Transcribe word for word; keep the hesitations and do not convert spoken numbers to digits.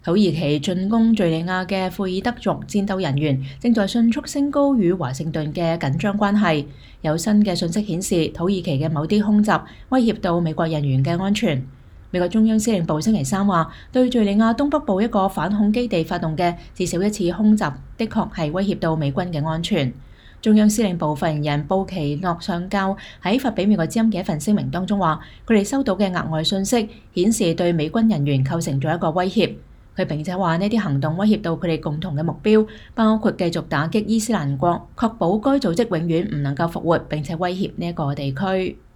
土耳其進攻敘利亞嘅庫爾德族戰鬥人員正在迅速升高與華盛頓嘅緊張關係。有新嘅信息顯示，土耳其嘅某啲空襲威脅到美國人員嘅安全。美國中央司令部星期三話，對敘利亞東北部一個反恐基地發動嘅至少一次空襲，的確係威脅到美軍嘅安全。中央司令部發言人布奇諾上校喺發俾美國之音嘅一份聲明當中話，佢哋收到嘅額外信息顯示對美軍人員構成咗一個威脅。佢並且話呢啲行動威脅到佢哋共同嘅目標，包括繼續打擊伊斯蘭國，確保該組織永遠唔能夠復活，並且威脅呢一個地區。